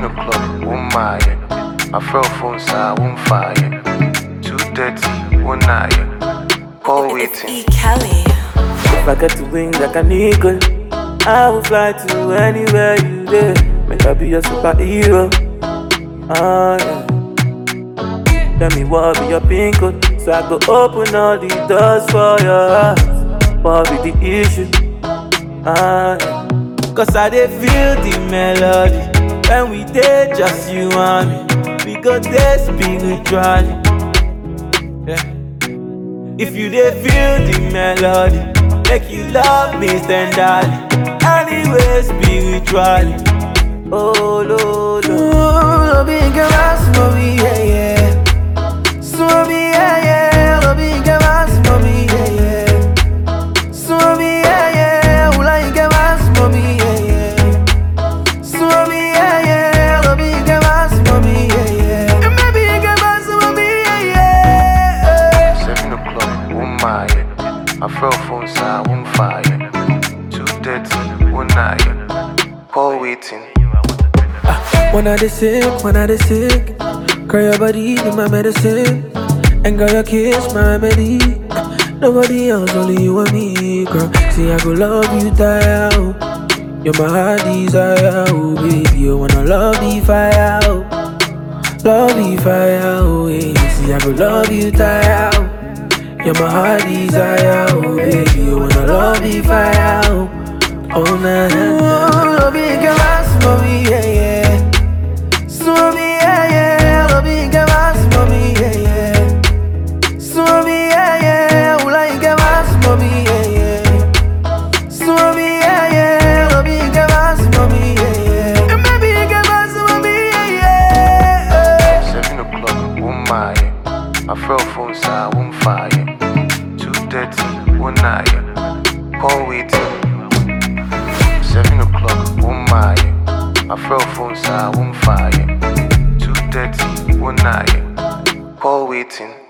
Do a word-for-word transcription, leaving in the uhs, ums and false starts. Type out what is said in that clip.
o'clock, one mile. My fro phone side, one fire. Two thirty, one night. Call waiting. E. Kelly. If I get to wings like an eagle, I will fly to anywhere you there. Make I be a superhero. Ah, yeah. Tell me what be your pin code, so I go open all the doors for your heart. What be the issue? Ah, yeah. Cause I dey feel the melody when we dey just you and me. We go dey spiritually. Yeah. If you dey feel the melody, make you love me tenderly. Anyway, spiritually. Oh, Lord, Lord, big ass mommy, yeah, yeah. Swami, yeah, yeah. Lo big ass mommy, yeah, yeah. Swami, yeah, yeah. Ula big ass mommy, yeah, yeah. Swami, yeah, yeah. Lo big ass mommy, yeah, yeah. And maybe big ass mommy, yeah, yeah. Seven o'clock, one mile. My fro phone side, one fire. Two thirty, one night. Call waiting. When I dey sick, when I dey sick, girl, your body be my medicine, and girl, your kiss my remedy. Nobody else, only you and me, girl. See, I go love you, die out. You're my heart desire, oh baby. You wanna love the fire, oh. Love the fire, oh yeah. See, I go love you, die out. You're my heart desire, oh baby. You wanna love the fire, oh. Oh nah, nah, nah. Love big ass mommy, yeah, yeah. Swami, yeah, yeah. Love big ass mommy, yeah, yeah. Swami, yeah, yeah. Ula big ass mommy, yeah, yeah. Swami, yeah, yeah. Love big ass mommy, yeah, yeah. And maybe big ass mommy, yeah, yeah. Seven o'clock, one mile. My fro phone side, one fire. Two thirty, one night. Call waiting. Seven o'clock, one mile. My fro phone side, one fire. Two thirty, one night. Call waiting.